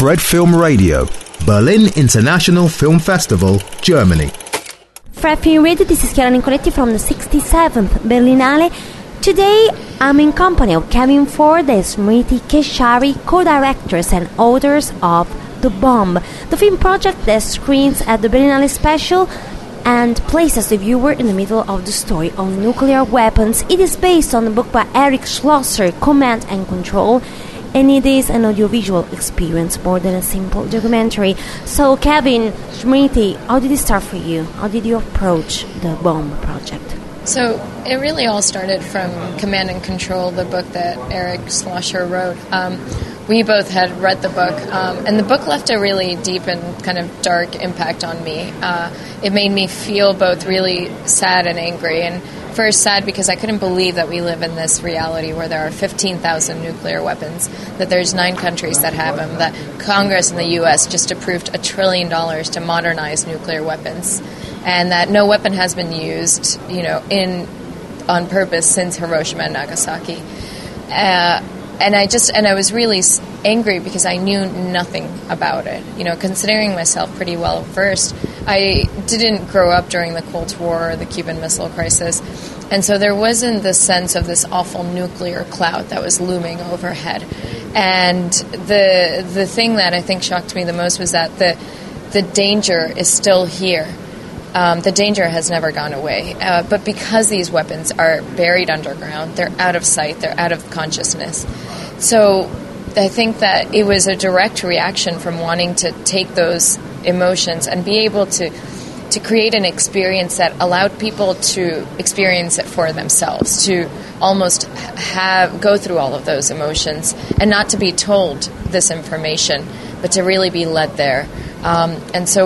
Fred Film Radio, Berlin International Film Festival, Germany. Fred Film Radio, this is Chiara Nicoletti from the 67th Berlinale. Today I'm in company of Kevin Ford and Smriti Keshari, co-directors and authors of The Bomb, the film project that screens at the Berlinale Special and places the viewer in the middle of the story on nuclear weapons. It is based on the book by Eric Schlosser, Command and Control, and it is an audiovisual experience more than a simple documentary. So, Kevin, Smriti, how did it start for you? How did you approach the Bomb project? So, it really all started from Command and Control, the book that Eric Schlosser wrote. We both had read the book, and the book left a really deep and kind of dark impact on me. It made me feel both really sad and angry, and first sad because I couldn't believe that we live in this reality where there are 15,000 nuclear weapons, that there's 9 countries that have them, that Congress in the U.S. just approved $1 trillion to modernize nuclear weapons, and that no weapon has been used, on purpose since Hiroshima and Nagasaki. And I was really angry because I knew nothing about it. Considering myself pretty well versed, I didn't grow up during the Cold War or the Cuban Missile Crisis, and so there wasn't the sense of this awful nuclear cloud that was looming overhead. And the thing that I think shocked me the most was that the danger is still here. The danger has never gone away. But because these weapons are buried underground, they're out of sight, they're out of consciousness. So I think that it was a direct reaction from wanting to take those emotions and be able to create an experience that allowed people to experience it for themselves, to almost go through all of those emotions and not to be told this information, but to really be led there. And so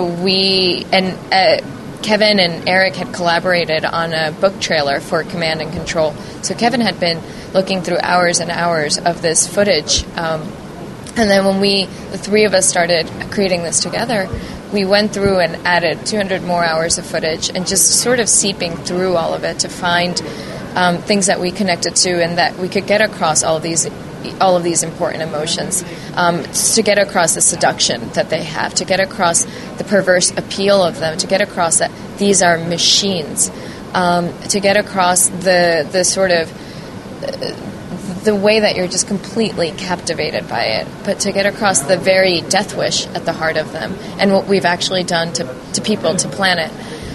Kevin and Eric had collaborated on a book trailer for Command and Control. So Kevin had been looking through hours and hours of this footage. And then when the three of us started creating this together, we went through and added 200 more hours of footage and just sort of seeping through all of it to find things that we connected to and that we could get across all of these important emotions, to get across the seduction that they have, to get across the perverse appeal of them, to get across that these are machines, to get across the sort of the way that you're just completely captivated by it, but to get across the very death wish at the heart of them and what we've actually done to people, to planet.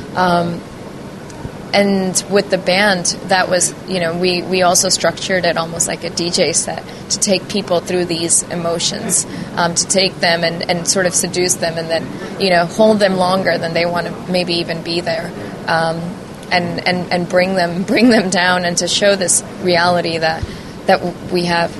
And with the band, that was, we also structured it almost like a DJ set to take people through these emotions, to take them and sort of seduce them and then, hold them longer than they want to maybe even be there, and bring them down and to show this reality that we have.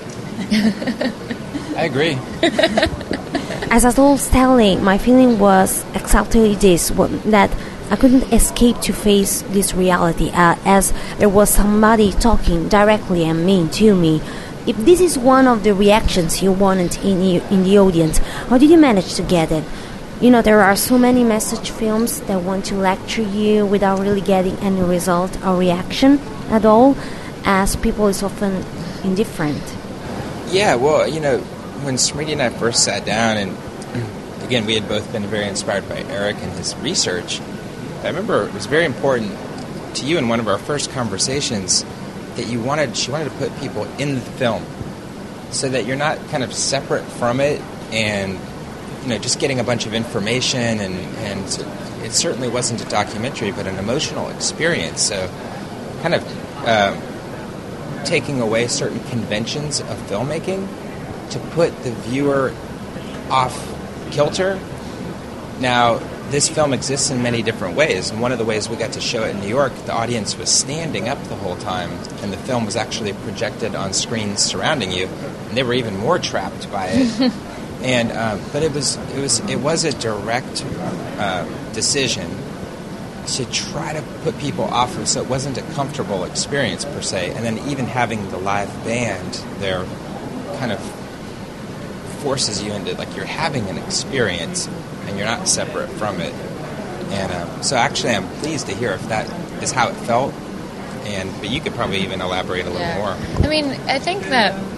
I agree. As I told Stanley, my feeling was exactly this, that I couldn't escape to face this reality as there was somebody talking directly and mean to me. If this is one of the reactions you wanted in the audience, how did you manage to get it? There are so many message films that want to lecture you without really getting any result or reaction at all, as people is often indifferent. Yeah, well, when Smriti and I first sat down, and again, we had both been very inspired by Eric and his research, I remember it was very important to you in one of our first conversations that she wanted to put people in the film so that you're not kind of separate from it and, just getting a bunch of information and it certainly wasn't a documentary, but an emotional experience. So kind of taking away certain conventions of filmmaking to put the viewer off kilter. Now, this film exists in many different ways, and one of the ways we got to show it in New York, the audience was standing up the whole time, and the film was actually projected on screens surrounding you, and they were even more trapped by it. And but it was a direct decision to try to put people off of, so it wasn't a comfortable experience per se. And then even having the live band there kind of forces you into, like, you're having an experience and you're not separate from it. And so actually I'm pleased to hear if that is how it felt. But you could probably even elaborate a little more. I mean, I think that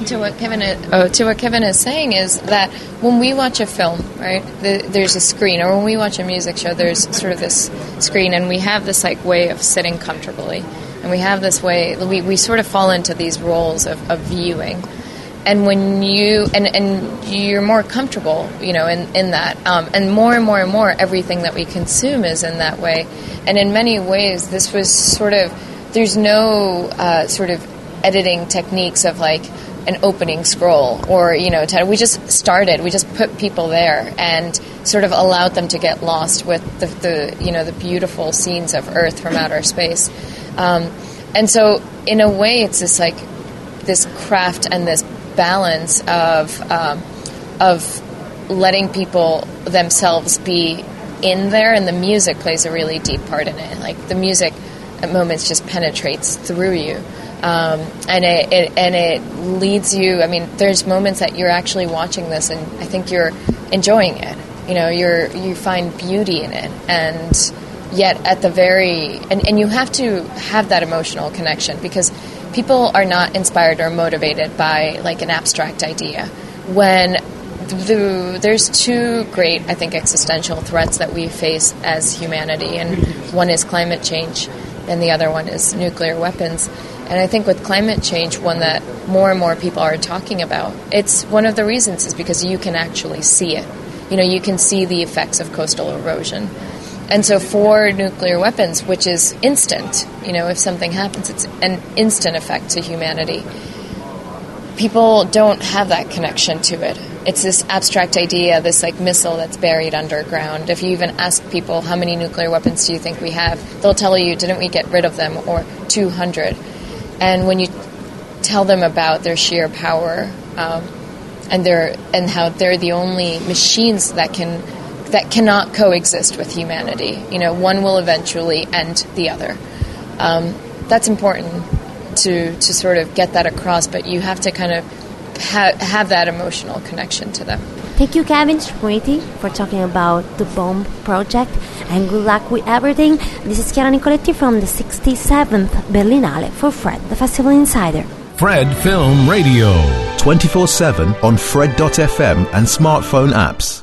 to what Kevin is saying is that when we watch a film, right, there's a screen, or when we watch a music show, there's sort of this screen, and we have this like way of sitting comfortably, and we have this way we sort of fall into these roles of viewing, and when you're more comfortable, in that, and more everything that we consume is in that way, and in many ways this was sort of, there's no sort of editing techniques of like an opening scroll or, we just put people there and sort of allowed them to get lost with the beautiful scenes of Earth from outer space. And so in a way it's this like this craft and this balance of letting people themselves be in there, and the music plays a really deep part in it. Like the music at moments just penetrates through you. And it leads you. I mean, there's moments that you're actually watching this, and I think you're enjoying it. You find beauty in it, and yet at the very and you have to have that emotional connection, because people are not inspired or motivated by like an abstract idea. When there's two great, I think, existential threats that we face as humanity, and one is climate change, and the other one is nuclear weapons. And I think with climate change, one that more and more people are talking about, it's one of the reasons is because you can actually see it. You can see the effects of coastal erosion. And so for nuclear weapons, which is instant, if something happens, it's an instant effect to humanity. People don't have that connection to it. It's this abstract idea, this like missile that's buried underground. If you even ask people, how many nuclear weapons do you think we have? They'll tell you, didn't we get rid of them? Or 200. And when you tell them about their sheer power and how they're the only machines that cannot coexist with humanity, one will eventually end the other. That's important to sort of get that across, but you have to kind of have that emotional connection to them. Thank you, Kevin Smriti, for talking about the Bomb Project, and good luck with everything. This is Chiara Nicoletti from the 67th Berlinale for Fred, the Festival Insider. Fred Film Radio. 24/7 on Fred.fm and smartphone apps.